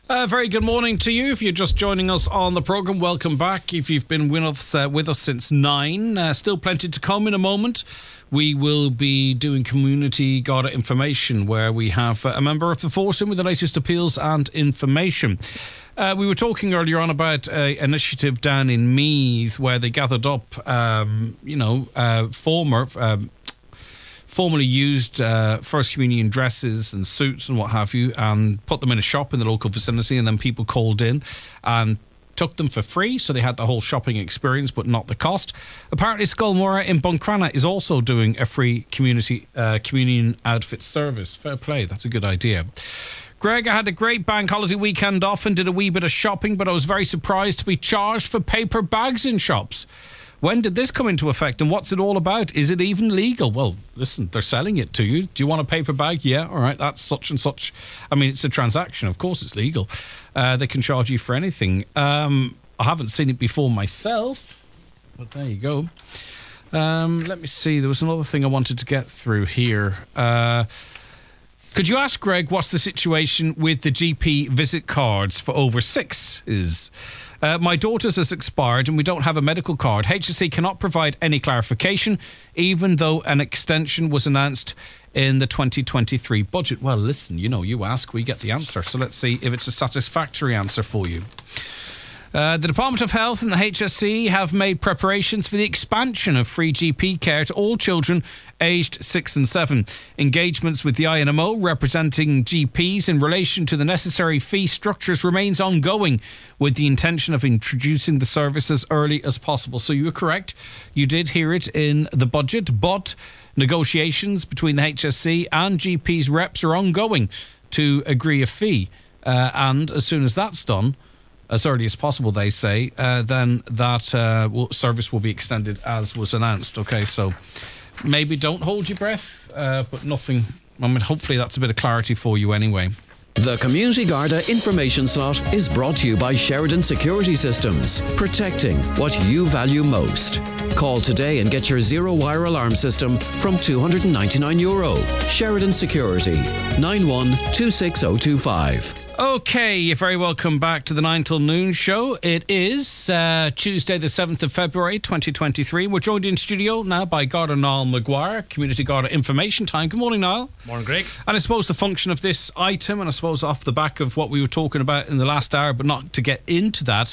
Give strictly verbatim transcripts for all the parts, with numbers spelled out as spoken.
Uh, very good morning to you. If you're just joining us on the programme, welcome back. If you've been with us, uh, with us since nine, uh, still plenty to come in a moment. We will be doing Community Garda Information, where we have uh, a member of the force in with the latest appeals and information. Uh, we were talking earlier on about an initiative down in Meath where they gathered up, um, you know, uh, former... Um, formerly used uh, First Communion dresses and suits and what have you, and put them in a shop in the local vicinity, and then people called in and took them for free, so they had the whole shopping experience but not the cost. Apparently Skullmora in Buncrana is also doing a free community uh, communion outfit service. Fair play, that's a good idea. Greg, I had a great bank holiday weekend off and did a wee bit of shopping, but I was very surprised to be charged for paper bags in shops. When did this come into effect and what's it all about? Is it even legal? Well, listen, they're selling it to you. Do you want a paper bag? Yeah, all right, that's such and such. I mean, it's a transaction. Of course it's legal. Uh, they can charge you for anything. Um, I haven't seen it before myself, but there you go. Um, let me see. There was another thing I wanted to get through here. Uh, could you ask Greg what's the situation with the G P visit cards for over sixes? Uh, my daughter's has expired and we don't have a medical card. H S C cannot provide any clarification, even though an extension was announced in the twenty twenty-three budget. Well, listen, you know, you ask, we get the answer. So let's see if it's a satisfactory answer for you. Uh, the Department of Health and the H S C have made preparations for the expansion of free G P care to all children aged six and seven. Engagements with the I N M O representing G Ps in relation to the necessary fee structures remains ongoing, with the intention of introducing the service as early as possible. So you were correct. You did hear it in the budget, but negotiations between the H S C and G Ps reps are ongoing to agree a fee. Uh, and as soon as that's done, as early as possible, they say, uh, then that uh, will, service will be extended as was announced. Okay, so maybe don't hold your breath, uh, but nothing. I mean, hopefully that's a bit of clarity for you anyway. The Community Garda information slot is brought to you by Sheridan Security Systems, protecting what you value most. Call today and get your zero-wire alarm system from two hundred ninety-nine euro. Sheridan Security, nine one two six zero two five. Okay, you're very welcome back to the nine till noon show. It is uh, Tuesday the seventh of February twenty twenty-three. We're joined in studio now by Garda Niall Maguire, Community Garda Information Time. Good morning, Niall. Morning, Greg. And I suppose the function of this item, and I suppose off the back of what we were talking about in the last hour, but not to get into that,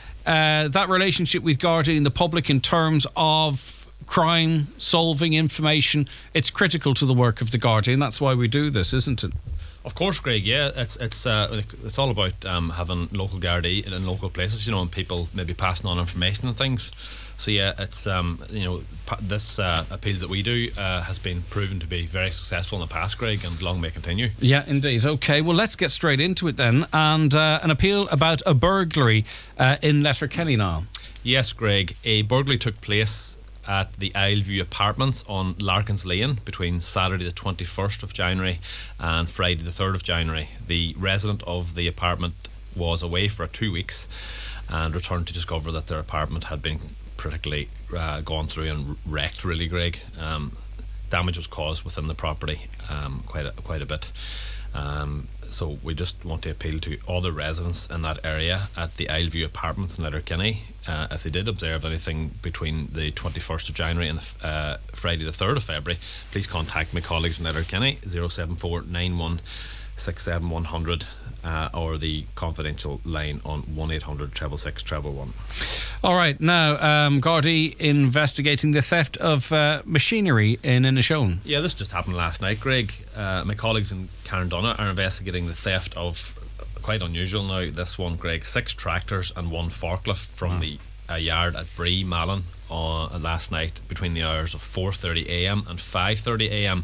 uh, that relationship with Garda in the public in terms of crime, solving information, it's critical to the work of the Garda, and that's why we do this, isn't it? Of course, Greg. Yeah, it's it's uh, it's all about um, having local Gardaí in local places, you know, and people maybe passing on information and things. So yeah, it's um, you know, this uh, appeal that we do uh, has been proven to be very successful in the past, Greg, and long may continue. Yeah, indeed. Okay, well, let's get straight into it then, and uh, an appeal about a burglary uh, in Letterkenny now. Yes, Greg. A burglary took place at the Isleview Apartments on Larkins Lane between Saturday the twenty-first of January and Friday the third of January. The resident of the apartment was away for two weeks and returned to discover that their apartment had been particularly uh, gone through and wrecked, really, Greg. Um, damage was caused within the property, um, quite a, quite a bit. Um, so we just want to appeal to all the residents in that area at the Isleview Apartments in Letterkenny. Uh, if they did observe anything between the twenty-first of January and the, uh, Friday the third of February, please contact my colleagues in Letterkenny, zero seven four nine one six seven one zero zero, uh, or the confidential line on one eight hundred six six six one one. All right, now um, Gardaí investigating the theft of uh, machinery in Inishowen. Yeah, this just happened last night, Greg. Uh, my colleagues in Carndonagh are investigating the theft of, quite unusual now, this one, Greg, six tractors and one forklift from wow. the uh, yard at Bree, Malin, uh, last night between the hours of four thirty a m and five thirty a m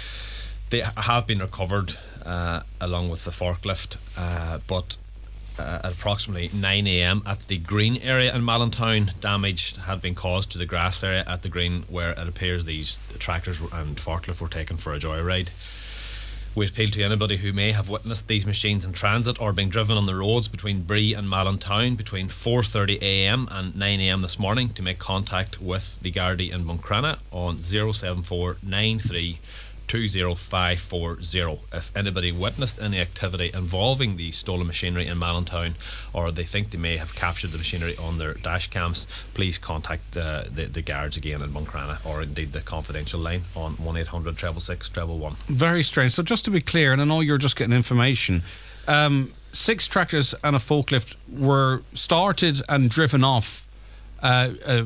They have been recovered uh, along with the forklift, uh, but uh, at approximately nine a m at the Green area in Mallintown, damage had been caused to the grass area at the Green, where it appears these tractors and forklift were taken for a joyride. We appeal to anybody who may have witnessed these machines in transit or being driven on the roads between Bree and Mallintown between four thirty a m and nine a m this morning to make contact with the Gardaí in Buncrana on zero seven four nine three two zero five four zero. If anybody witnessed any activity involving the stolen machinery in Mallintown, or they think they may have captured the machinery on their dash cams, please contact the, the, the guards again in Buncrana, or indeed the confidential line on one eight hundred six six six one one. Very strange. So just to be clear, and I know you're just getting information, um, six tractors and a forklift were started and driven off uh, uh,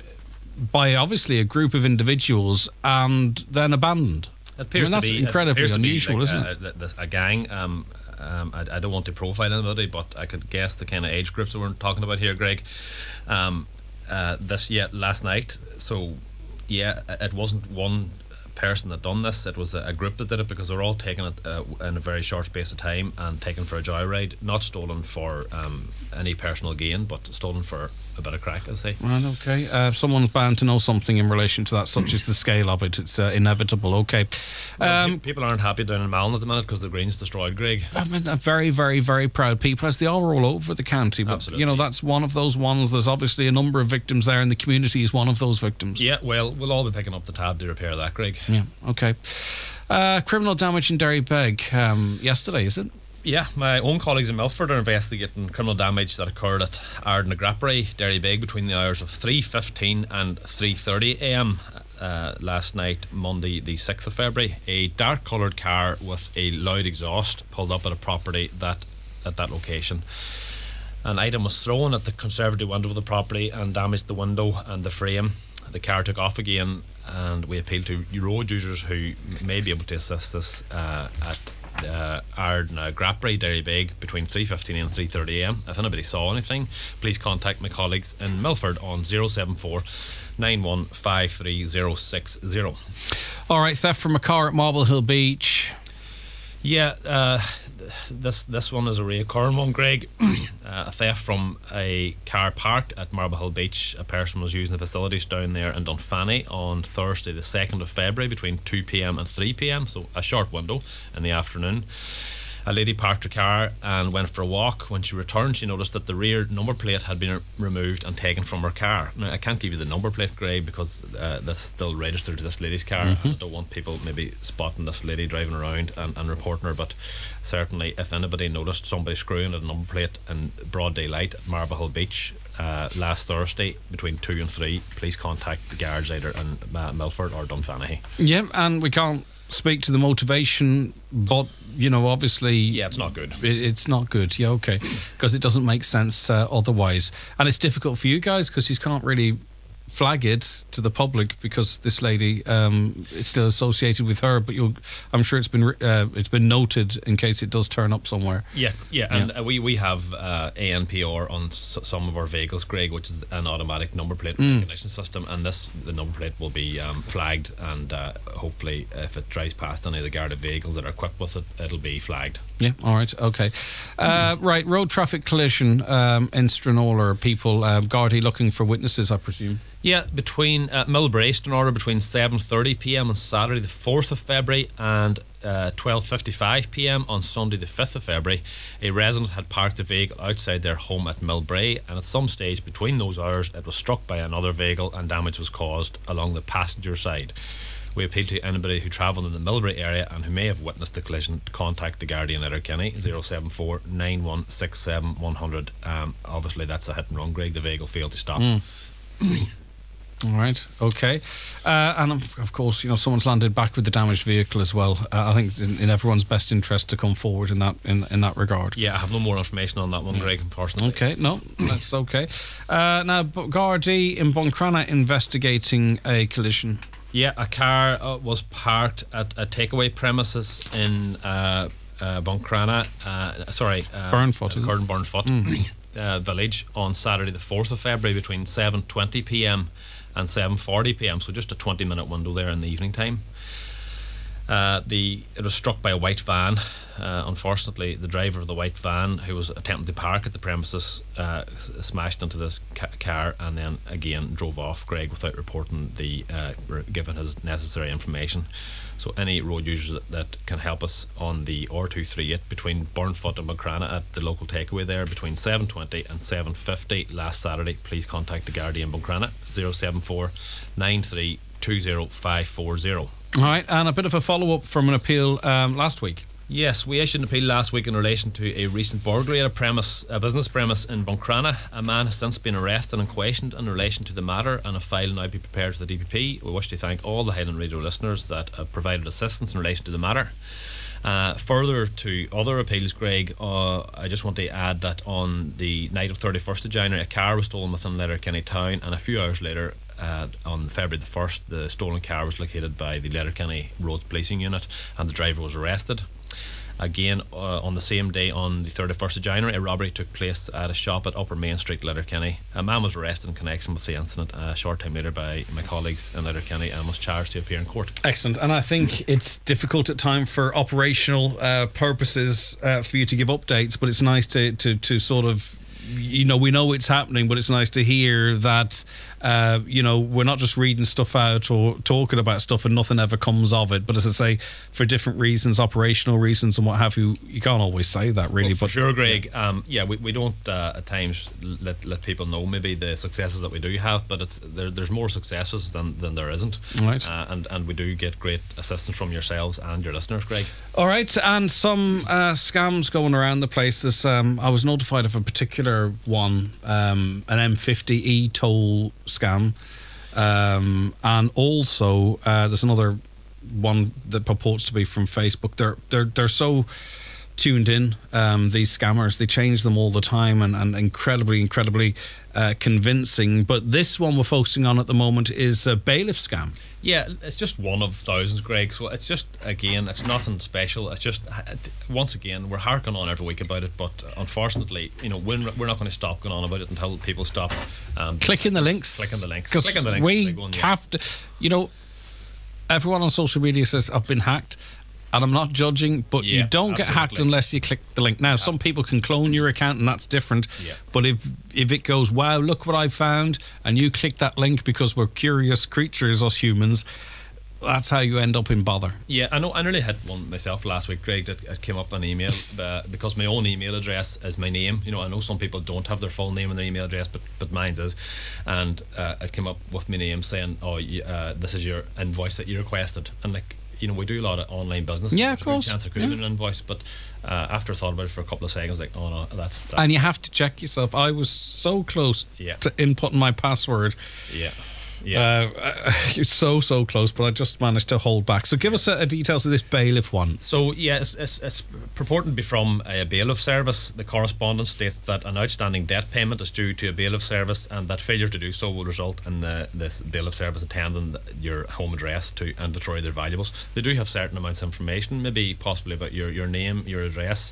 by obviously a group of individuals and then abandoned. It appears I mean, that's to be incredibly it unusual, like isn't a, it? A, a gang. Um, um, I, I don't want to profile anybody, but I could guess the kind of age groups that we're talking about here, Greg. Um, uh, this yeah, last night. So yeah, it wasn't one person that done this. It was a, a group that did it, because they were all taking it uh, in a very short space of time and taken for a joyride. Not stolen for um, any personal gain, but stolen for a bit of crack, I say. Right, okay. Uh, someone's bound to know something in relation to that, such as the scale of it. It's uh, inevitable. Okay. Well, Um, pe- people aren't happy down in Malin at the minute because the green's destroyed, Greg. I mean, they're very, very, very proud people, as they all roll over the county. But, Absolutely. you know, that's one of those ones. There's obviously a number of victims there, and the community is one of those victims. Yeah, well, we'll all be picking up the tab to repair that, Greg. Yeah, okay. Uh, criminal damage in Derrybeg um, yesterday, is it? Yeah, my own colleagues in Milford are investigating criminal damage that occurred at Arden Grappery, Derrybeg, between the hours of three fifteen and three thirty a m uh, last night, Monday the sixth of February. A dark coloured car with a loud exhaust pulled up at a property that at that location. An item was thrown at the conservatory window of the property and damaged the window and the frame. The car took off again, and we appeal to road users who may be able to assist us uh, at uh, Arden uh, Grappery, Derrybeg, between three fifteen and three thirty a m. If anybody saw anything, please contact my colleagues in Milford on zero seven four nine one five three zero six zero. All right, theft from a car at Marble Hill Beach. Yeah, uh, this this one is a recurring one, Greg. uh, a theft from a car parked at Marble Hill Beach. A person was using the facilities down there in Dunfanny on Thursday the second of February between two p m and three p m, so a short window in the afternoon. A lady parked her car and went for a walk. When she returned, she noticed that the rear number plate had been re- removed and taken from her car. Now, I can't give you the number plate, Greg, because uh, that's still registered to this lady's car. Mm-hmm. I don't want people maybe spotting this lady driving around and, and reporting her, but certainly if anybody noticed somebody screwing at a number plate in broad daylight at Marble Hill Beach uh, last Thursday between two and three, please contact the guards either in uh, Milford or Dunfanny. Yeah, and we can't speak to the motivation, but, you know, obviously... Yeah, it's not good. It, it's not good, yeah, okay. Because it doesn't make sense uh, otherwise. And it's difficult for you guys, because you can't really flag it to the public, because this lady, um, it's still associated with her, but you'll, I'm sure it's been uh, it's been noted in case it does turn up somewhere. Yeah, yeah, and Yeah. Uh, we, we have uh, A N P R on s- some of our vehicles, Greg, which is an automatic number plate Mm. recognition system, and this the number plate will be um, flagged, and uh, hopefully if it drives past any of the guarded vehicles that are equipped with it, it'll be flagged. Yeah, all right, okay. Uh, right, road traffic collision um, in Stranola. People, uh, Gardaí looking for witnesses, I presume. Yeah, between uh, Millbrae, Stranora, between seven thirty p m on Saturday the fourth of February and uh, twelve fifty-five p m on Sunday the fifth of February, a resident had parked a vehicle outside their home at Millbrae, and at some stage between those hours it was struck by another vehicle and damage was caused along the passenger side. We appeal to anybody who travelled in the Millbrae area and who may have witnessed the collision to contact the Guardian Letterkenny, zero seven four nine one six seven one zero zero. Um, obviously that's a hit and run, Greg. The vehicle failed to stop. Mm. All right, okay. Uh, and of, of course, you know, someone's landed back with the damaged vehicle as well. Uh, I think it's in, in everyone's best interest to come forward in that in, in that regard. Yeah, I have no more information on that one, Greg, unfortunately. Okay, no, that's okay. Uh, now, B- Gardaí in Buncrana investigating a collision. Yeah, a car uh, was parked at a takeaway premises in uh, uh, Buncrana, uh, sorry, uh, Burnfoot, uh, Curtin Burnfoot mm. uh, village on Saturday the fourth of February between seven twenty p m and seven forty p m, so just a twenty minute window there in the evening time. Uh, the it was struck by a white van. Uh, unfortunately, the driver of the white van, who was attempting to park at the premises, uh, s- smashed into this ca- car and then again drove off, Greg, without reporting the uh, re- given his necessary information. So any road users that, that can help us on the R two thirty-eight between Burnfoot and Buncrana at the local takeaway there between seven twenty and seven fifty last Saturday, please contact the Guardian Buncrana, zero seven four nine three two zero five four zero. All right, and a bit of a follow-up from an appeal um, last week. Yes, we issued an appeal last week in relation to a recent burglary at a premise, a business premise in Buncrana. A man has since been arrested and questioned in relation to the matter, and a file now be prepared for the D P P. We wish to thank all the Highland Radio listeners that have provided assistance in relation to the matter. Uh, further to other appeals, Greg, uh, I just want to add that on the night of thirty-first of January, a car was stolen within Letterkenny town, and a few hours later, uh, on February the first, the stolen car was located by the Letterkenny Roads Policing Unit, and the driver was arrested. Again, uh, on the same day, on the thirty-first of January, a robbery took place at a shop at Upper Main Street, Letterkenny. A man was arrested in connection with the incident a short time later by my colleagues in Letterkenny and was charged to appear in court. Excellent. And I think it's difficult at times for operational uh, purposes uh, for you to give updates, but it's nice to, to, to sort of, you know, we know it's happening, but it's nice to hear that, uh, you know, we're not just reading stuff out or talking about stuff and nothing ever comes of it. But as I say, for different reasons, operational reasons and what have you, you can't always say that really. Well, for but sure, Greg. Um, yeah, we, we don't uh, at times let let people know maybe the successes that we do have, but it's there, there's more successes than, than there isn't. Right. Uh, and, and we do get great assistance from yourselves and your listeners, Greg. All right, and some uh, scams going around the place. This, um, I was notified of a particular one, um, an M fifty e-toll scam, um, and also uh, there's another one that purports to be from Facebook. They're they're they're so tuned in, um, these scammers. They change them all the time, and, and incredibly, incredibly uh, convincing. But this one we're focusing on at the moment is a bailiff scam. Yeah, it's just one of thousands, Greg. So it's just, again, it's nothing special. It's just, once again, we're harking on every week about it, but unfortunately, you know, we're, we're not going to stop going on about it until people stop um, clicking the links. Clicking the links. Because Clicking the links. we One, yeah. have to, you know, everyone on social media says, I've been hacked. And I'm not judging, but Yeah, you don't get hacked absolutely. unless you click the link. Now, some people can clone your account, and that's different. Yeah. But if if it goes, wow, look what I found, and you click that link because we're curious creatures, us humans, that's how you end up in bother. Yeah, I know. I nearly had one myself last week, Greg, that it came up on email uh, because my own email address is my name. You know, I know some people don't have their full name in their email address, but but mine's is, and uh, it came up with my name saying, "Oh, you, uh, this is your invoice that you requested," and like. You know, we do a lot of online business. Yeah, of There's a course. good chance it could have Yeah. been an invoice, but uh, after I thought about it for a couple of seconds, like, oh no, that's, that's And you have to check yourself. I was so close Yeah. to inputting my password. yeah, yeah. Uh, it's so, so close, but I just managed to hold back. So give us a, a details of this bailiff one. So, yeah, it's, it's, it's purporting to be from a bailiff service. The correspondence states that an outstanding debt payment is due to a bailiff service, and that failure to do so will result in the, this bailiff service attending your home address to inventory their valuables. They do have certain amounts of information, maybe possibly about your, your name, your address,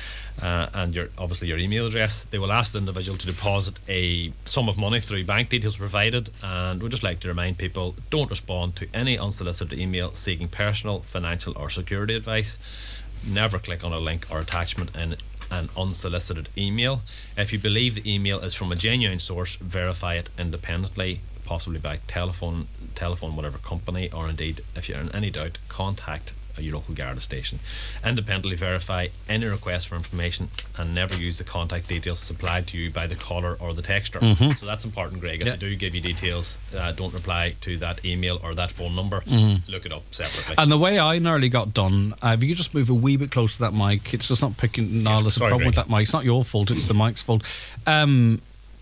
Uh, and your obviously your email address. They will ask the individual to deposit a sum of money through bank details provided, and we'd just like to remind people, don't respond to any unsolicited email seeking personal, financial or security advice. Never click on a link or attachment in an unsolicited email. If you believe the email is from a genuine source, verify it independently, possibly by telephone, telephone whatever company, or indeed, if you're in any doubt, contact your local Garda station. Independently verify any request for information and never use the contact details supplied to you by the caller or the texter. Mm-hmm. So that's important, Greg. If Yeah. they do give you details, uh, don't reply to that email or that phone number. Look it up separately. And the way I nearly got done, uh, if you could just move a wee bit closer to that mic, it's just not picking. No, there's a sorry, problem with Greg. that mic. It's not your fault, it's the mic's fault. Um,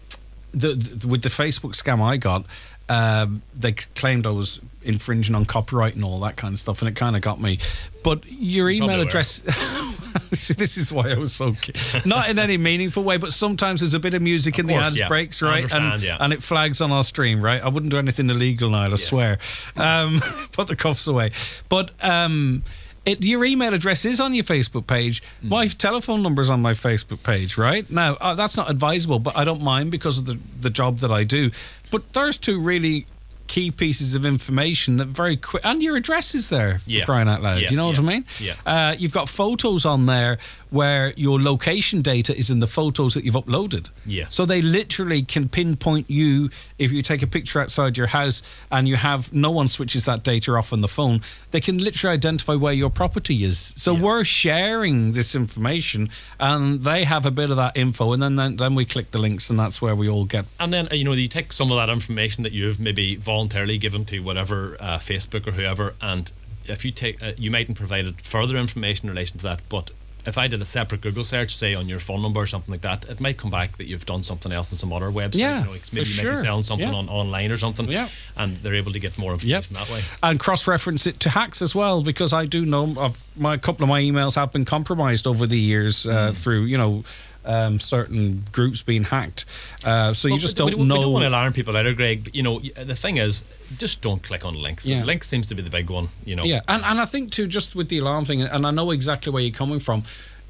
the, the with the Facebook scam I got, um, they claimed I was infringing on copyright and all that kind of stuff, and it kind of got me. But your email Probably address. See, this is why I was so ki- not in any meaningful way, but sometimes there's a bit of music in the course, ads yeah. breaks, I right? understand, and yeah. and it flags on our stream, right? I wouldn't do anything illegal now, I Yes. swear. Um, put the cuffs away. But um, it, your email address is on your Facebook page. Mm. My telephone number's on my Facebook page, right? Now, uh, that's not advisable, but I don't mind because of the, the job that I do. But there's two really key pieces of information that very quick, and your address is there, for Yeah. crying out loud. Yeah, Do you know what yeah, I mean? yeah. Uh, you've got photos on there where your location data is in the photos that you've uploaded. Yeah. So they literally can pinpoint you if you take a picture outside your house and you have no one switches that data off on the phone. They can literally identify where your property is. So Yeah. we're sharing this information, and they have a bit of that info, and then then, then we click the links, and that's where we all get. And then, uh, you know, you take some of that information that you've maybe voluntarily given to whatever uh, Facebook or whoever, and if you take, uh, you mightn't provided further information in relation to that, but if I did a separate Google search, say on your phone number or something like that, it might come back that you've done something else on some other website. Yeah, you know, maybe you sure. might be selling something yeah. on online or something, yeah. and they're able to get more information yep. that way. And cross-reference it to hacks as well, because I do know of my a couple of my emails have been compromised over the years uh, mm. through, you know, Um, certain groups being hacked, uh, so well, you just don't we, know. We don't want to alarm people either, Greg. But, you know, the thing is, just don't click on links. Yeah. Links seems to be the big one. You know. Yeah, and and I think too, just with the alarm thing, and I know exactly where you're coming from.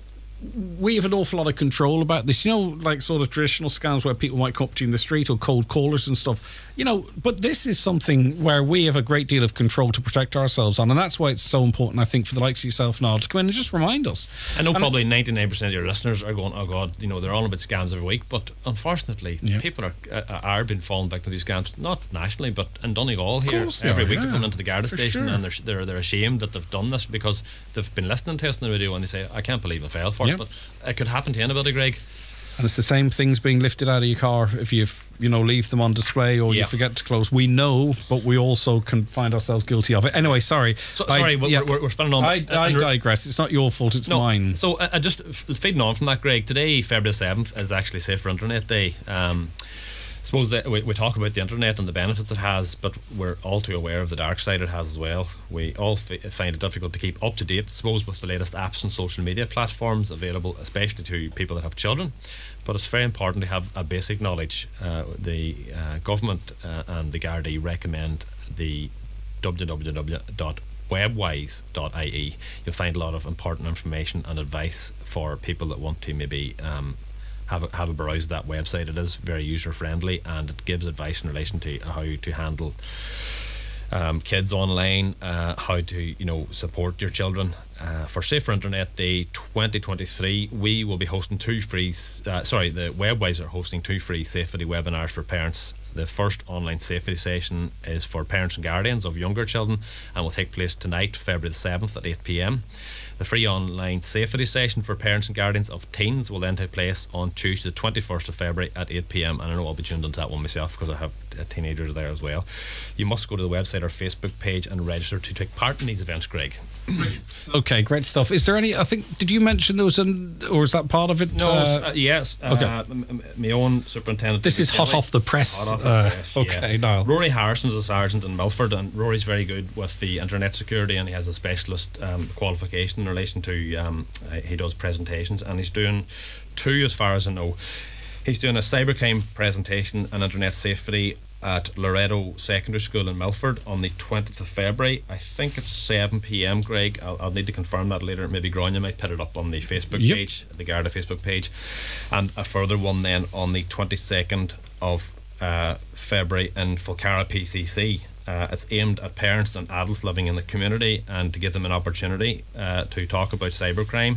We have an awful lot of control about this, you know, like sort of traditional scams where people might come up to you in the street or cold callers and stuff, you know, but this is something where we have a great deal of control to protect ourselves on, and that's why it's so important, I think, for the likes of yourself, Niall, to come in and just remind us. I know and probably ninety-nine percent of your listeners are going, oh God, you know, they're all about scams every week, but unfortunately, yeah. people are uh, are being fallen victim to these scams, not nationally, but in Donegal here. Every are, week yeah. they come into the Garda for station sure. and they're, they're they're ashamed that they've done this because they've been listening to us in the radio and they say, I can't believe I fell for yeah. it, but it could happen to anybody, Greg. And it's the same things being lifted out of your car if you you know leave them on display or yeah. you forget to close. We know, but we also can find ourselves guilty of it. Anyway, sorry. So, sorry, I, we're, yeah. we're, we're spending on. I, I digress. It's not your fault. It's no, mine. So, uh, just feeding on from that, Greg. Today, February seventh, is actually Safer Internet Day. Um, I suppose that we, we talk about the internet and the benefits it has, but we're all too aware of the dark side it has as well. We all f- find it difficult to keep up to date, I suppose, with the latest apps and social media platforms available, especially to people that have children. But it's very important to have a basic knowledge. Uh, the uh, government uh, and the Gardaí recommend the w w w dot webwise dot i e. You'll find a lot of important information and advice for people that want to maybe um, have a, have a browse that website. It is very user friendly and it gives advice in relation to how to handle um, kids online, uh, how to you know support your children. Uh, for Safer Internet Day twenty twenty-three, we will be hosting two free. Uh, sorry, the Webwise are hosting two free safety webinars for parents. The first online safety session is for parents and guardians of younger children and will take place tonight, February the seventh at eight p m. The free online safety session for parents and guardians of teens will then take place on Tuesday the twenty-first of February at eight p m, and I know I'll be tuned into that one myself because I have uh, teenagers there as well. You must go to the website or Facebook page and register to take part in these events, Greg. Okay, great stuff. Is there any, I think, did you mention there was an, or is that part of it? No, uh, uh, yes. Okay. Uh, m- m- my own superintendent. This is hot off the press. Hot off the uh, press okay, yeah. Niall. Rory Harrison's a sergeant in Milford, and Rory's very good with the internet security, and he has a specialist um, qualification in relation to, um, uh, he does presentations, and he's doing two, as far as I know. He's doing a cybercrime presentation and internet safety at Loreto Secondary School in Milford on the twentieth of February. I think it's seven p m, Greg. I'll, I'll need to confirm that later. Maybe Grania might put it up on the Facebook yep. page, the Garda Facebook page. And a further one then on the twenty-second of uh, February in Fulcara P C C. Uh, it's aimed at parents and adults living in the community and to give them an opportunity uh, to talk about cybercrime.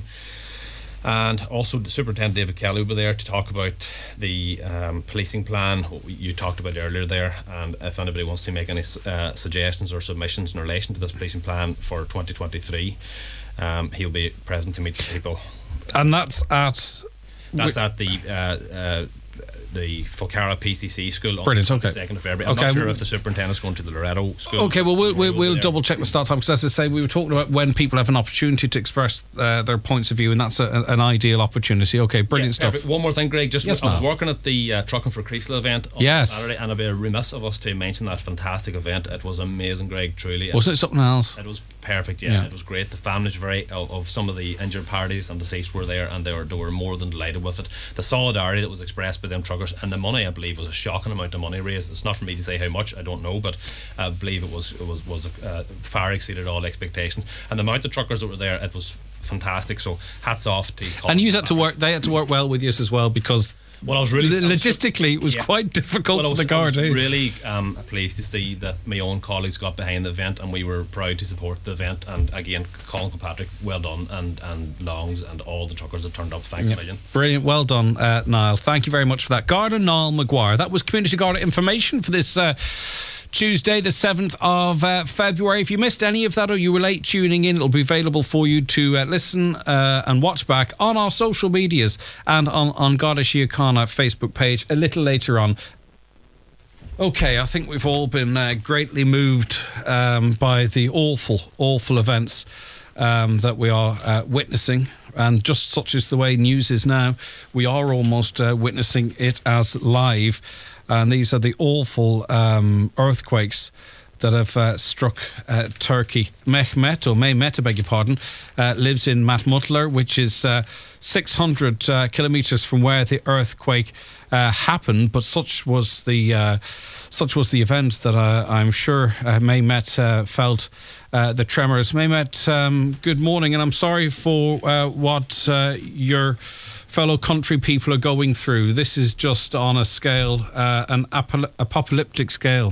And also the Superintendent David Kelly will be there to talk about the um, policing plan you talked about earlier there, and if anybody wants to make any uh, suggestions or submissions in relation to this policing plan for twenty twenty-three, um, he'll be present to meet the people. And that's at that's at the uh, uh, the Fulcara P C C school on Brilliant, the okay. second of February. I'm okay. not sure if the superintendent's going to the Loreto school. Okay, well, we'll, we'll, we'll double check the start time, because as I say, we were talking about when people have an opportunity to express uh, their points of view, and that's a, an ideal opportunity. Okay, brilliant yeah, stuff. One more thing, Greg. Just yes, I was no. working at the uh, Trucking for Creasle event on yes. Saturday, and I'd be remiss of us to mention that fantastic event. It was amazing, Greg, truly. Wasn't it something else? It was perfect, yeah. yeah. It was great. The families very of, of some of the injured parties and deceased were there, and they were, they were more than delighted with it. The solidarity that was expressed by them truckers, and the money, I believe, was a shocking amount of money raised. It's not for me to say how much, I don't know, but I believe it was it was, was uh, far exceeded all expectations. And the amount of truckers that were there, it was fantastic. So hats off to Colin. And you had to work, they had to work well with you as well, because well, I was really logistically it was yeah. quite difficult well, for the Garda. I was really um, pleased to see that my own colleagues got behind the event, and we were proud to support the event. And again, Colin Kilpatrick, well done, and and Longs and all the truckers that turned up. Thanks yep. a million. Brilliant, well done, uh, Niall. Thank you very much for that. Garda Niall Maguire. That was Community Garda information for this Uh, Tuesday the seventh of uh, February. If you missed any of that or you were late tuning in, it'll be available for you to uh, listen uh, and watch back on our social medias and on, on Garda Síochána Facebook page a little later on. Okay, I think we've all been uh, greatly moved um, by the awful, awful events um, that we are uh, witnessing. And just such is the way news is now, we are almost uh, witnessing it as live. And these are the awful um, earthquakes that have uh, struck uh, Turkey. Mehmet, or Mehmet, I beg your pardon, uh, lives in Matmutlar, which is uh, six hundred uh, kilometres from where the earthquake uh, happened. But such was the uh, such was the event that uh, I'm sure uh, Mehmet uh, felt uh, the tremors. Mehmet, um, good morning, and I'm sorry for uh, what uh, your fellow country people are going through. This is just on a scale, uh, an apol- apocalyptic scale.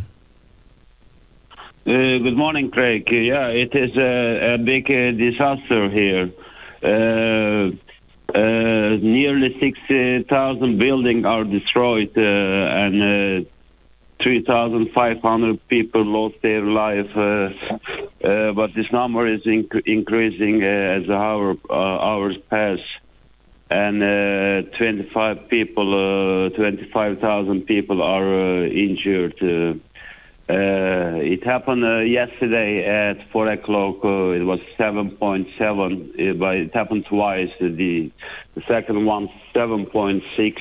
Uh, good morning, Craig. Uh, yeah, it is a, a big uh, disaster here. Uh, uh, nearly six thousand buildings are destroyed, uh, and uh, three thousand five hundred people lost their life. Uh, uh, but this number is inc- increasing uh, as the hour, uh, hours pass. And uh, twenty-five people, uh, twenty-five thousand people are uh, injured. Uh, Uh, it happened uh, yesterday at four o'clock. Uh, it was seven point seven, uh, but it happened twice. The, the second one, seven point six.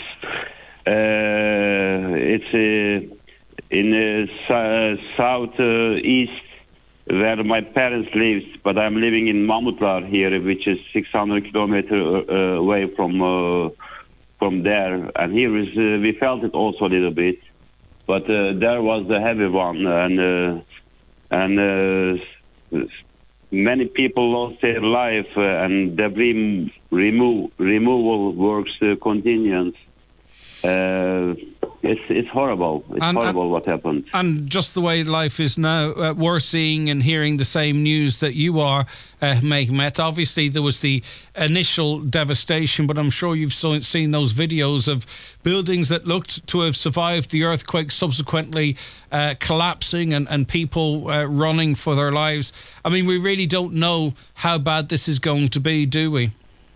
Uh, it's uh, in the uh, southeast where my parents live, but I'm living in Mamutlar here, which is six hundred kilometers uh, away from uh, from there. And here is uh, we felt it also a little bit. But uh, there was the heavy one, and uh, and uh, many people lost their life, uh, and debris remove, removal works uh, continues. Uh, it's it's horrible. It's and, horrible and, what happened. And just the way life is now, uh, we're seeing and hearing the same news that you are, uh, Mehmet. Obviously, there was the initial devastation, but I'm sure you've so, seen those videos of buildings that looked to have survived the earthquake subsequently uh, collapsing and, and people uh, running for their lives. I mean, we really don't know how bad this is going to be, do we?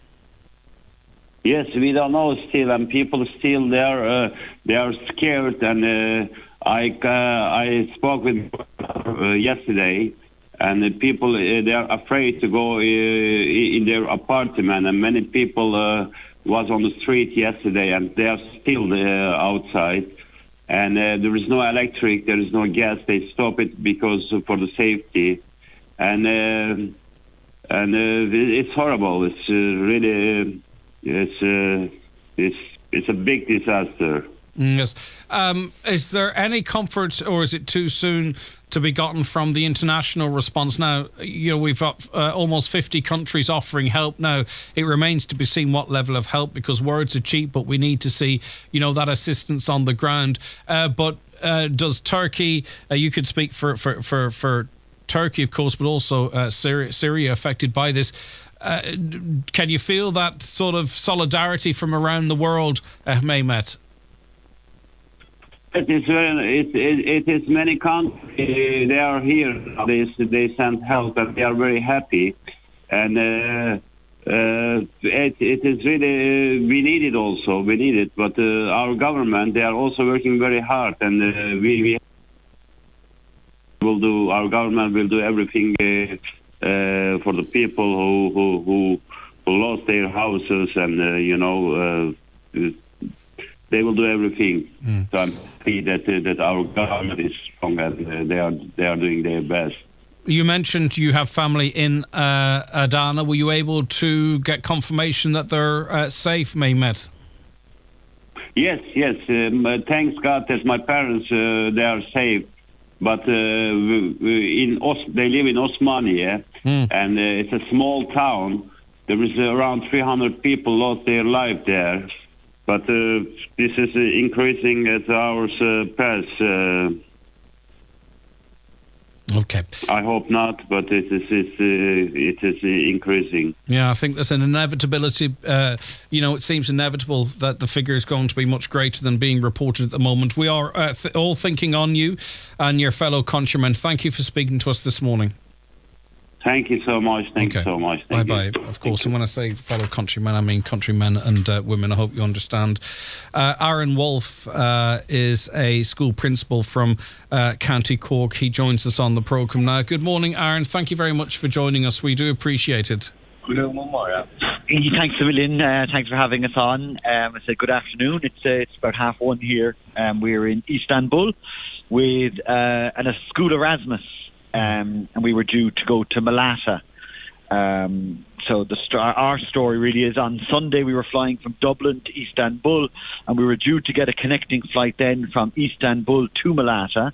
Yes, we don't know still, and people still there. Uh, they are scared, and uh, I uh, I spoke with uh, yesterday, and the people uh, they are afraid to go uh, in their apartment, and many people uh, was on the street yesterday, and they are still uh, outside, and uh, there is no electric, there is no gas. They stop it because uh, for the safety, and uh, and uh, it's horrible. It's uh, really. Uh, It's uh, it's it's a big disaster. Yes. Um, is there any comfort, or is it too soon to be gotten from the international response now? You know, we've got uh, almost fifty countries offering help now. It remains to be seen what level of help, because words are cheap, but we need to see, you know, that assistance on the ground. Uh, but uh, does Turkey? Uh, you could speak for for for for Turkey, of course, but also uh, Syria, Syria affected by this. Uh, can you feel that sort of solidarity from around the world, uh, Mehmet? It is very, it, it, it is many countries. They are here. They they send help, and they are very happy. And uh, uh, it, it is really we need it also. We need it, but uh, our government, they are also working very hard, and uh, we, we will do. Our government will do everything. Uh, Uh, for the people who, who who who lost their houses, and uh, you know uh, they will do everything. Mm. So I'm happy that uh, that our government is strong, and uh, they are they are doing their best. You mentioned you have family in uh, Adana. Were you able to get confirmation that they're uh, safe, Mehmet? Yes, yes. Um, uh, thanks God that my parents uh, they are safe. But uh, in Os- they live in Osmaniye, mm. and uh, it's a small town. There is around three hundred people lost their life there. But uh, this is uh, increasing as hours uh, pass. Uh, Okay. I hope not, but it is it's, uh, it is uh, increasing. Yeah, I think there's an inevitability. Uh, you know, it seems inevitable that the figure is going to be much greater than being reported at the moment. We are uh, th- all thinking on you and your fellow countrymen. Thank you for speaking to us this morning. Thank you so much. Thank okay. you so much. Bye Thank bye. you. Of course, and when I say fellow countrymen, I mean countrymen and uh, women. I hope you understand. Uh, Aaron Wolfe uh, is a school principal from uh, County Cork. He joins us on the programme now. Good morning, Aaron. Thank you very much for joining us. We do appreciate it. Good morning. Thanks a million. Uh, thanks for having us on. Um, I said good afternoon. It's uh, it's about half one here. Um, we're in Istanbul with uh, an, a school Erasmus, um, and we were due to go to Malata. Um, so the st- our story really is on Sunday we were flying from Dublin to Istanbul, and we were due to get a connecting flight then from Istanbul to Malata,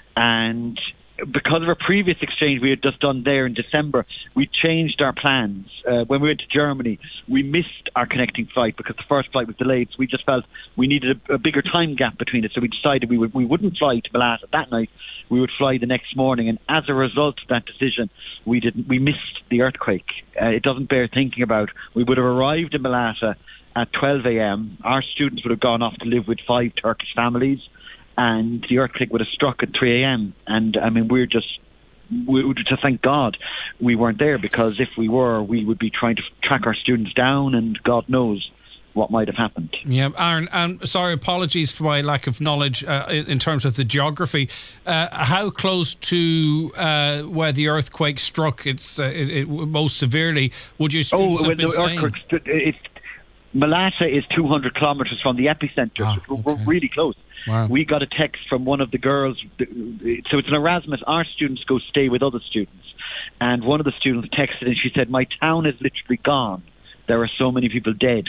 and because of a previous exchange we had just done there in December, we changed our plans. Uh, when we went to Germany, we missed our connecting flight because the first flight was delayed, so we just felt we needed a, a bigger time gap between it, so we decided we, would, we wouldn't fly to Malata that night, we would fly the next morning, and as a result of that decision, we didn't. We missed the earthquake. Uh, it doesn't bear thinking about. We would have arrived in Malata at twelve a.m. Our students would have gone off to live with five Turkish families, and the earthquake would have struck at three a.m. And I mean, we're just we, to thank God we weren't there, because if we were, we would be trying to track our students down, and God knows what might have happened. Yeah, Aaron, and sorry, apologies for my lack of knowledge uh, in, in terms of the geography. Uh, how close to uh, where the earthquake struck it's uh, it, it most severely would your students oh, have been the staying? Earthquake, it, Malata is two hundred kilometres from the epicenter, ah, so okay. we're really close. Wow. We got a text from one of the girls. So it's an Erasmus. Our students go stay with other students. And one of the students texted and she said, my town is literally gone. There are so many people dead.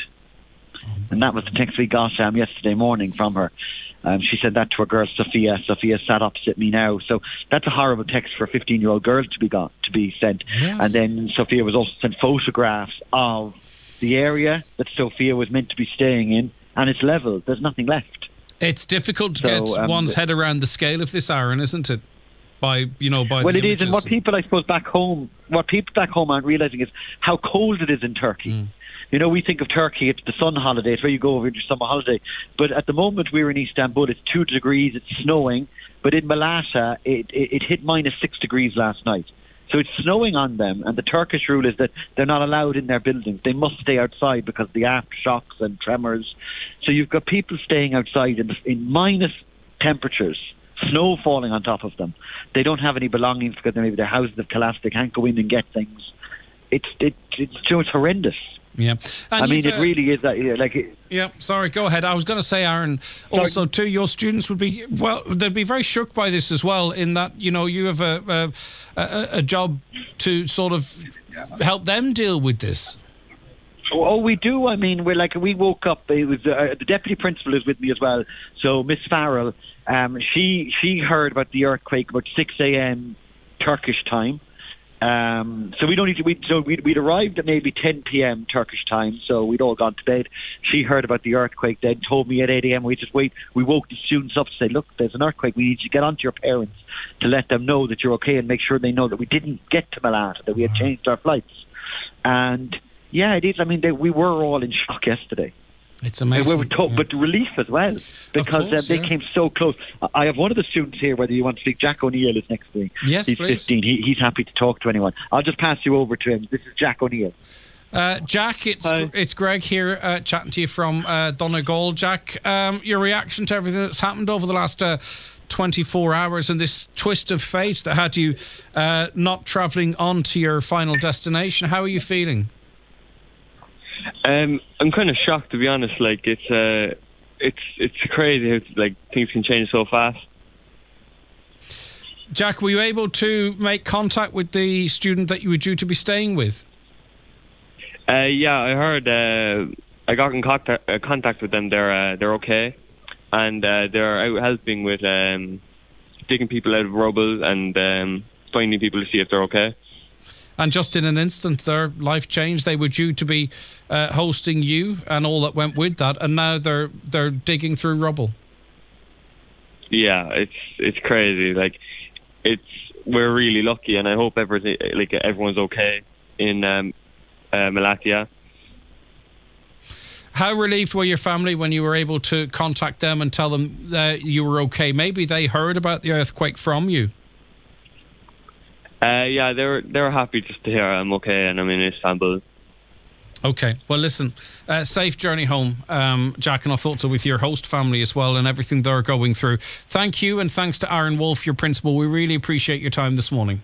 And that was the text we got um, yesterday morning from her. Um, she said that to her girl, Sophia. Sophia sat opposite me now. So that's a horrible text for a fifteen-year-old girl to be got, to be sent. Yes. And then Sophia was also sent photographs of the area that Sophia was meant to be staying in, and it's level. There's nothing left. It's difficult to So, get um, one's head around the scale of this, Aaron, isn't it? By you know, by well, the it is, and what images. people, I suppose, back home, what people back home aren't realising is how cold it is in Turkey. Mm. You know, we think of Turkey, it's the sun holiday, it's where you go over your summer holiday. But at the moment we're in Istanbul, it's two degrees, it's snowing. But in Malata, it, it, it hit minus six degrees last night. So it's snowing on them, and the Turkish rule is that they're not allowed in their buildings. They must stay outside because of the aftershocks and tremors. So you've got people staying outside in, in minus temperatures, snow falling on top of them. They don't have any belongings because maybe their houses have collapsed. They can't go in and get things. It's it, it's, it's horrendous. Yeah, and I mean, you've, it uh, really is that. Yeah, like. It, Yeah, sorry, go ahead. I was going to say, Aaron, also too, your students would be, well, they'd be very shook by this as well, in that, you know, you have a a, a, a job to sort of help them deal with this. Oh, we do. I mean, we're like, we woke up, it was uh, the deputy principal is with me as well. So Miss Farrell, um, she she heard about the earthquake about six a.m. Turkish time. Um, so we'd only we'd, so we'd, we'd arrived at maybe ten p.m. Turkish time, so we'd all gone to bed. She heard about the earthquake, then told me at eight a.m. we just wait. We woke the students up to say, look, there's an earthquake. We need you to get onto your parents to let them know that you're okay and make sure they know that we didn't get to Malata, that we had changed our flights. And yeah, it is. I mean, they, we were all in shock yesterday. It's amazing. We were to- yeah. But relief as well, because course, um, they yeah. came so close. I have one of the students here, whether you want to speak, Jack O'Neill is next to me. Yes, He's please. fifteen. He, he's happy to talk to anyone. I'll just pass you over to him. This is Jack O'Neill. Uh, Jack, it's Hi. it's Greg here uh, chatting to you from uh, Donegal. Jack, um, your reaction to everything that's happened over the last uh, twenty-four hours and this twist of fate that had you uh, not travelling on to your final destination. How are you feeling? Um, I'm kind of shocked, to be honest. Like it's uh, it's it's crazy how like things can change so fast. Jack, were you able to make contact with the student that you were due to be staying with? Uh, yeah, I heard. Uh, I got in contact, uh, contact with them. They're uh, they're okay, and uh, they're out helping with um, digging people out of rubble and um, finding people to see if they're okay. And just in an instant, their life changed. They were due to be uh, hosting you and all that went with that, and now they're they're digging through rubble. Yeah, it's it's crazy. Like it's we're really lucky, and I hope everything like everyone's okay in um, uh, Malatya. How relieved were your family when you were able to contact them and tell them that you were okay? Maybe they heard about the earthquake from you. Uh, yeah, they were they were happy just to hear I'm okay and I'm in Istanbul. Okay, well listen, uh, safe journey home, um, Jack, and our thoughts are with your host family as well and everything they're going through. Thank you, and thanks to Aaron Wolfe, your principal. We really appreciate your time this morning.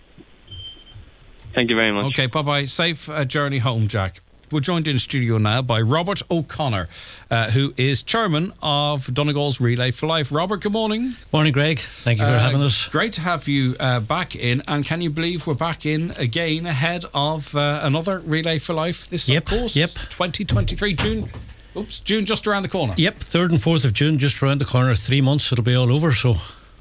Thank you very much. Okay, bye-bye. Safe uh, journey home, Jack. We're joined in studio now by Robert O'Connor, uh, who is chairman of Donegal's Relay for Life. Robert, good morning. Morning, Greg. Thank you for uh, having us. Great to have you uh, back in. And can you believe we're back in again ahead of uh, another Relay for Life this Yep, course? yep. twenty twenty-three, June. Oops, June just around the corner. Yep, third and fourth of June, just around the corner. Three months, it'll be all over, so...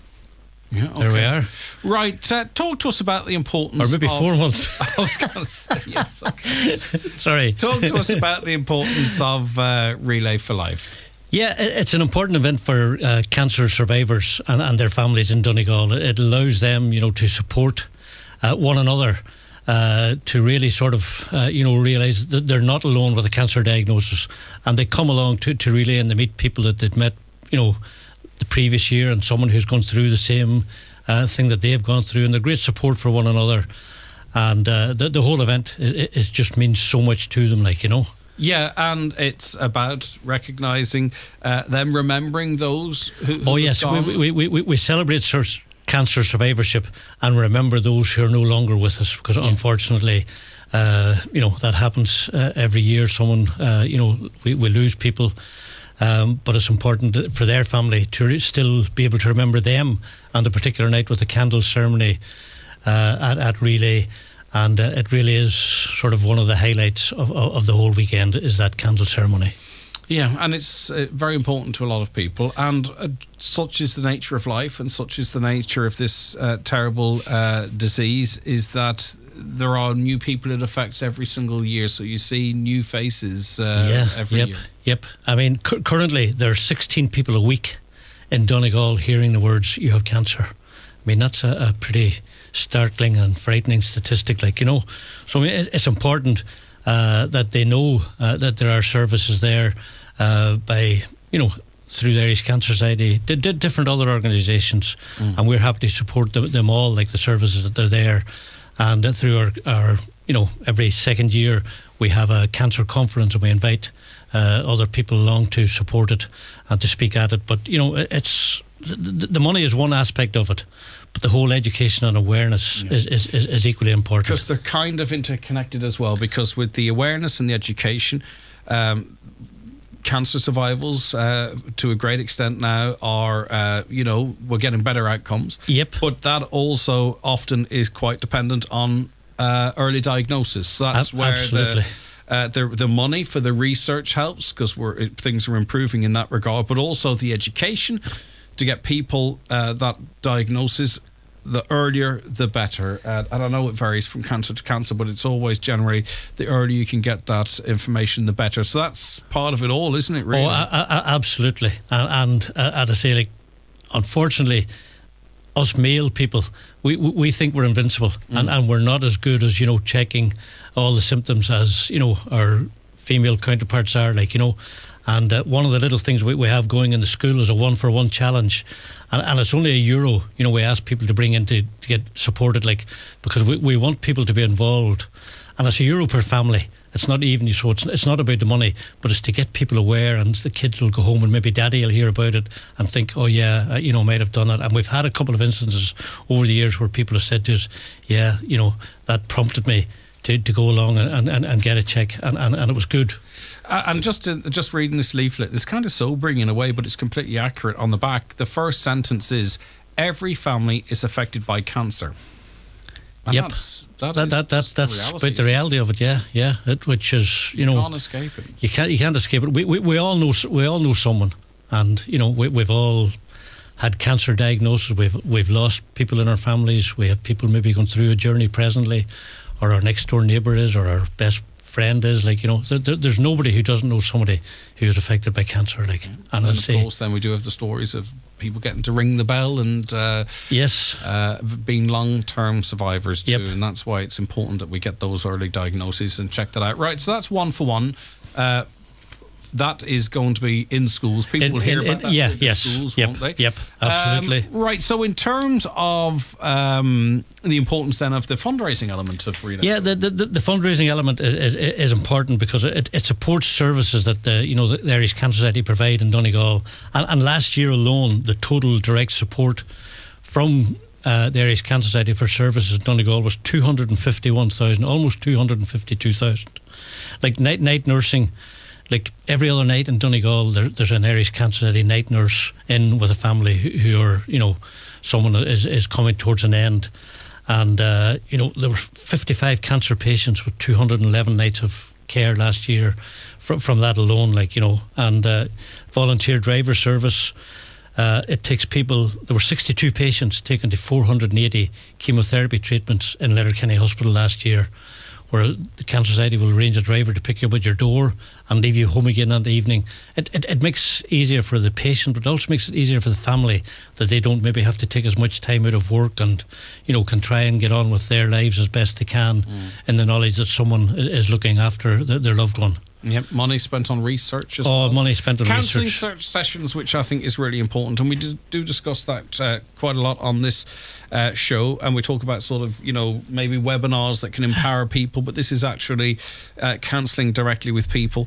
Yeah, okay. There we are. Right, uh, talk to us about the importance Or maybe of... four months. I was going to say, yes, okay. Sorry. Talk to us about the importance of uh, Relay for Life. Yeah, it's an important event for uh, cancer survivors and, and their families in Donegal. It allows them, you know, to support uh, one another, uh, to really sort of, uh, you know, realise that they're not alone with a cancer diagnosis, and they come along to, to Relay and they meet people that they've met, you know, the previous year, and someone who's gone through the same uh, thing that they've gone through, and they're great support for one another. And uh, the, the whole event, it, it just means so much to them, like, you know. Yeah, and it's about recognising uh, them, remembering those who, who oh yes, have gone. we, we, we, we celebrate sur- cancer survivorship and remember those who are no longer with us, because yeah. unfortunately, uh, you know, that happens uh, every year. Someone, uh, you know, we, we lose people. Um, but it's important for their family to re- still be able to remember them on the particular night with the candle ceremony uh, at, at Relay. And uh, it really is sort of one of the highlights of, of, of the whole weekend, is that candle ceremony. Yeah, and it's uh, very important to a lot of people, and uh, such is the nature of life, and such is the nature of this uh, terrible uh, disease, is that there are new people it affects every single year, so you see new faces uh, yeah, every yep, year. Yep. I mean, cu- currently there are sixteen people a week in Donegal hearing the words, "you have cancer." I mean, that's a, a pretty startling and frightening statistic, like, you know. So I mean, it, it's important uh, that they know uh, that there are services there uh, by, you know, through the Irish Cancer Society, d- d- different other organisations, mm. and we're happy to support them, them all, like the services that are there. And uh, through our, our, you know, every second year we have a cancer conference, and we invite uh, other people along to support it and to speak at it. But, you know, it's the, the money is one aspect of it, but the whole education and awareness yeah. is, is, is, is equally important. Because they're kind of interconnected as well, because with the awareness and the education, um, cancer survivals uh, to a great extent now are, uh, you know, we're getting better outcomes. Yep. But that also often is quite dependent on uh, early diagnosis. So that's Ab- where absolutely. the, uh, the the money for the research helps, because we're things are improving in that regard. But also the education to get people uh, that diagnosis. The earlier, the better. Uh, and I know it varies from cancer to cancer, but it's always generally the earlier you can get that information, the better. So that's part of it all, isn't it, really? Oh, I, I, absolutely. And, and uh, as I say, like, unfortunately, us male people, we we think we're invincible, mm. and, and we're not as good as, you know, checking all the symptoms as, you know, our female counterparts are, like, you know. And uh, one of the little things we, we have going in the school is a one-for-one challenge. And, and it's only a euro, you know, we ask people to bring in to, to get supported, like, because we, we want people to be involved. And it's a euro per family. It's not even, so it's, it's not about the money, but it's to get people aware, and the kids will go home and maybe daddy will hear about it and think, oh yeah, uh, you know, might have done it. And we've had a couple of instances over the years where people have said to us, yeah, you know, that prompted me to, to go along and, and, and get a check, and, and, and it was good. Uh, and just uh, just reading this leaflet, it's kind of sobering in a way, but it's completely accurate. On the back, the first sentence is, every family is affected by cancer. And yep, that's, that that, is, that, that's that's the reality, about the reality of it. Yeah, yeah. It, which is, you know, you can't escape it. You can't you can't escape it. We we, we all know we all know someone, and you know we, we've all had cancer diagnosis. We've we've lost people in our families. We have people maybe going through a journey presently, or our next door neighbour is, or our best friend is, like, you know, there, there's nobody who doesn't know somebody who is affected by cancer, like. Yeah. And, and I'd of say, course then we do have the stories of people getting to ring the bell and uh, yes, uh, being long-term survivors too. Yep. And that's why it's important that we get those early diagnoses and check that out. Right, so that's one for one. Uh, that is going to be in schools. People In- will hear in- about in- that yeah, with the yes, schools, yep, won't they? yep, absolutely. Um, right, so in terms of um, the importance then of the fundraising element of Relay Yeah, for the, the, the fundraising element is, is, is important because it, it supports services that the, you know, the Irish Cancer Society provide in Donegal. And, and last year alone, the total direct support from uh, the Irish Cancer Society for services in Donegal was two hundred fifty-one thousand, almost two hundred fifty-two thousand. Like night, night nursing, like every other night in Donegal, there, there's an Irish Cancer Society night nurse in with a family who, who are, you know, someone is, is coming towards an end. And, uh, you know, there were fifty-five cancer patients with two hundred eleven nights of care last year from, from that alone, like, you know, and uh, volunteer driver service. Uh, it takes people, there were sixty-two patients taken to four hundred eighty chemotherapy treatments in Letterkenny Hospital last year, where the Cancer Society will arrange a driver to pick you up at your door and leave you home again in the evening. It, it it makes it easier for the patient, but it also makes it easier for the family that they don't maybe have to take as much time out of work and, you know, can try and get on with their lives as best they can mm. in the knowledge that someone is looking after their, their loved one. Yep, money spent on research as oh, well. Oh, money spent on Counselling research. Counselling sessions, which I think is really important, and we do, do discuss that uh, quite a lot on this uh, show, and we talk about sort of, you know, maybe webinars that can empower people, but this is actually uh, counselling directly with people.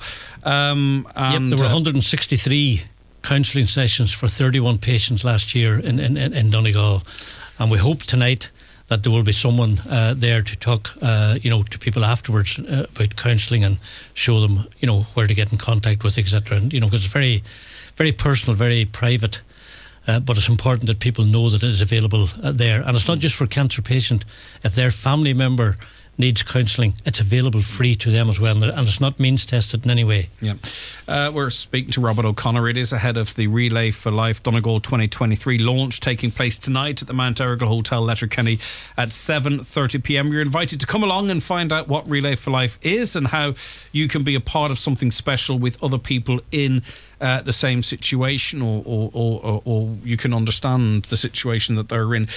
Um, and, yep, there were uh, one hundred sixty-three counselling sessions for thirty-one patients last year in, in, in Donegal, and we hope tonight that there will be someone uh, there to talk, uh, you know, to people afterwards uh, about counselling and show them, you know, where to get in contact with, et cetera. And you know, because it's very, very personal, very private, uh, but it's important that people know that it is available uh, there. And it's not just for cancer patient. If their family member needs counselling, it's available free to them as well, and it's not means tested in any way. Yeah, uh, we're speaking to Robert O'Connor. It is ahead of the Relay for Life Donegal twenty twenty-three launch taking place tonight at the Mount Errigal Hotel, Letterkenny at seven thirty p m. You're invited to come along and find out what Relay for Life is and how you can be a part of something special with other people in uh, the same situation, or, or, or, or you can understand the situation that they're in.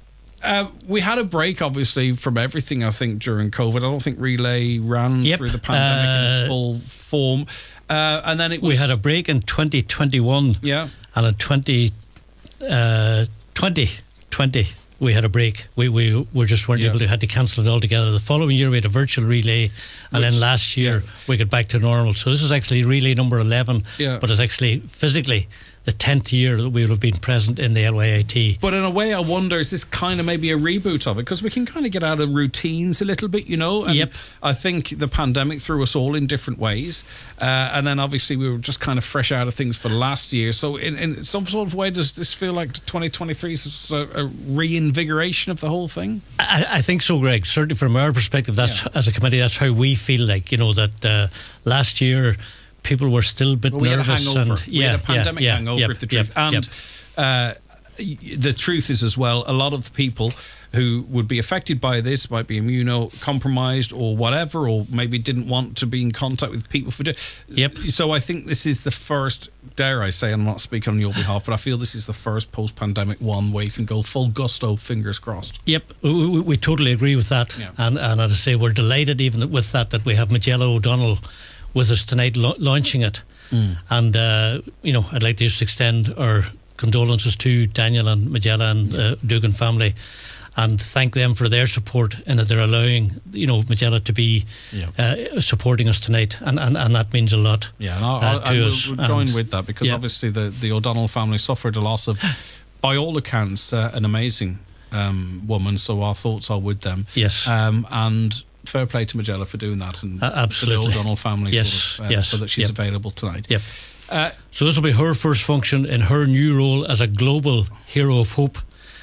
Uh, we had a break, obviously, from everything, I think, during COVID. I don't think Relay ran yep. through the pandemic uh, in its full form. Uh, and then it was... We had a break in twenty twenty-one. Yeah. And in twenty twenty we had a break. We we were just weren't yeah. able to, had to cancel it altogether. The following year we had a virtual relay, and Which, then last year yeah. we got back to normal. So this is actually relay number eleven, yeah. but it's actually physically the tenth year that we would have been present in the L Y I T. But in a way, I wonder, is this kind of maybe a reboot of it? Because we can kind of get out of routines a little bit, you know? And yep. I think the pandemic threw us all in different ways. Uh, and then obviously we were just kind of fresh out of things for last year. So in, in some sort of way, does this feel like twenty twenty-three is a, a reinvigoration of the whole thing? I, I think so, Greg. Certainly from our perspective, that's yeah. as a committee, that's how we feel like, you know, that uh, last year... people were still a bit well, we nervous. Had a hangover. And, we yeah, had a pandemic yeah, hangover, yep, if the truth. Yep, and yep. Uh, the truth is as well, a lot of the people who would be affected by this might be immunocompromised or whatever, or maybe didn't want to be in contact with people for it. Yep. So I think this is the first, dare I say, I'm not speaking on your behalf, but I feel this is the first post-pandemic one where you can go full gusto, fingers crossed. Yep, we, we, we totally agree with that. Yeah. And, and as I say, we're delighted even with that, that we have Majella O'Donnell with us tonight la- launching it. Mm. And, uh, you know, I'd like to just extend our condolences to Daniel and Majella and uh, Dugan family and thank them for their support and that they're allowing, you know, Majella to be yeah. uh, supporting us tonight. And, and, and that means a lot yeah, and I'll, uh, to I'll, us. We'll join and, with that because yeah. obviously the, the O'Donnell family suffered a loss of, by all accounts, uh, an amazing um, woman. So our thoughts are with them. Yes. Um, and... fair play to Majella for doing that, and uh, absolutely. the O'Donnell family, yes, sort of, uh, yes, so that she's yep. available tonight. Yep. Uh, so this will be her first function in her new role as a global hero of hope.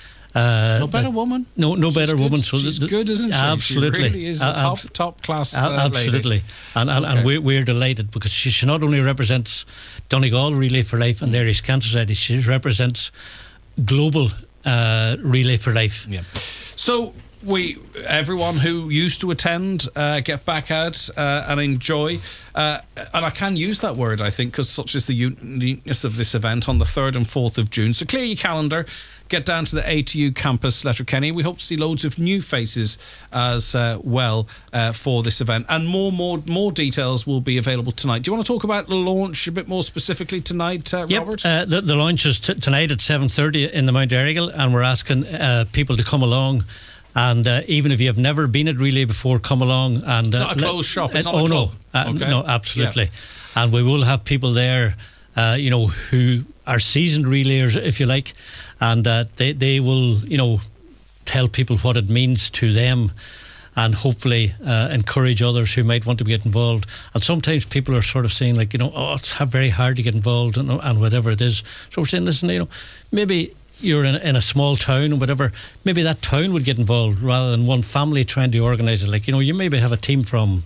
Uh, no better woman. No, no she's better good. woman. So she's th- good, isn't she? Absolutely, she really is a top Ab- top class. Uh, uh, absolutely, lady. and and, okay. and we're, we're delighted because she, she not only represents Donegal Relay for Life and the Irish Cancer Society, she represents global uh, Relay for Life. Yeah. So we everyone who used to attend, uh, get back out uh, and enjoy. Uh, and I can use that word, I think, because such is the uniqueness of this event on the third and fourth of June. So clear your calendar. Get down to the A T U campus, Letterkenny. We hope to see loads of new faces as uh, well uh, for this event. And more, more, more details will be available tonight. Do you want to talk about the launch a bit more specifically tonight, uh, yep. Robert? Uh, the, the launch is t- tonight at seven thirty in the Mount Errigal, and we're asking uh, people to come along. And uh, even if you have never been at Relay before, come along. And it's uh, not a closed shop. It's uh, not oh a club. no, uh, okay. no, absolutely. Yeah. And we will have people there, uh, you know, who are seasoned relayers, if you like, and uh, they they will, you know, tell people what it means to them, and hopefully uh, encourage others who might want to get involved. And sometimes people are sort of saying, like, you know, oh, it's very hard to get involved, and, and whatever it is. So we're saying, listen, you know, maybe you're in a, in a small town or whatever, maybe that town would get involved rather than one family trying to organise it. Like, you know, you maybe have a team from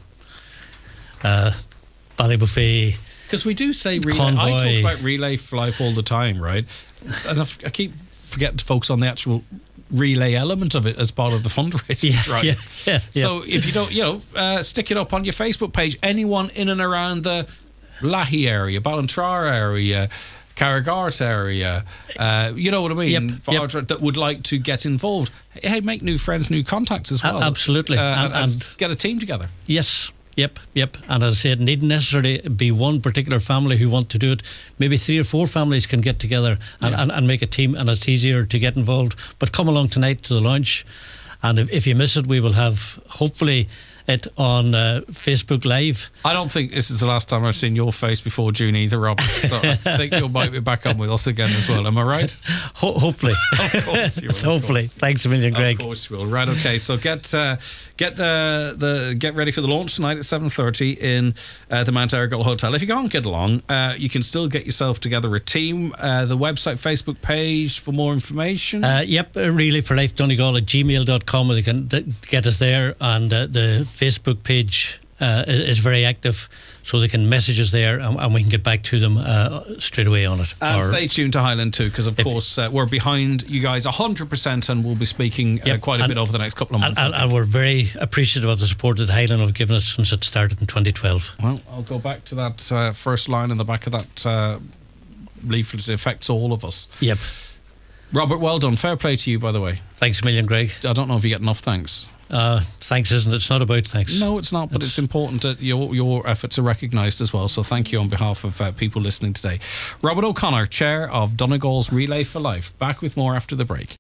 uh, Ballybuffet. Because we do say relay. Convoy. I talk about Relay for Life all the time, right? And I, I keep forgetting to focus on the actual relay element of it as part of the fundraising Yeah, drive. yeah, yeah, yeah. So if you don't, you know, uh, stick it up on your Facebook page. Anyone in and around the Lahey area, Ballantrae area, Carragart area, uh, you know what I mean? Yep, Vardra, yep. that would like to get involved. Hey, make new friends, new contacts as well. A- absolutely. Uh, And- and, and- get a team together. Yes. Yep, yep. And as I said, it needn't necessarily be one particular family who want to do it. Maybe three or four families can get together and, Yeah. and, and make a team, and it's easier to get involved. But come along tonight to the launch, and if, if you miss it, we will have, hopefully, it on uh, Facebook Live. I don't think this is the last time I've seen your face before June either, Rob. So I think you might be back on with us again as well. Am I right? Ho- hopefully. Of course you will. of Hopefully. course. Thanks a million, Greg. Of course you will. Right, okay. So get uh, get the the get ready for the launch tonight at seven thirty in uh, the Mount Errigal Hotel. If you can't get along, uh, you can still get yourself together a team. Uh, the website, Facebook page for more information. Uh, yep, uh, Relay for Life Donegal at gmail dot com. They can d- get us there, and uh, the Facebook page uh, is, is very active, so they can message us there, and, and we can get back to them uh, straight away on it. And Or- stay tuned to Highland too, because of If- course uh, we're behind you guys one hundred percent, and we'll be speaking uh, Yep, quite a and- bit over the next couple of And, months. and, and we're very appreciative of the support that Highland have given us since it started in twenty twelve. Well, I'll go back to that uh, first line in the back of that uh, leaflet. It affects all of us. Yep. Robert, well done. Fair play to you, by the way. Thanks a million, Greg. I don't know if you get enough thanks. Uh, thanks, isn't it? It's not about thanks. No, it's not, but it's, It's- important that your your efforts are recognised as well. So thank you on behalf of uh, people listening today. Robert O'Connor, Chair of Donegal's Relay for Life. Back with more after the break.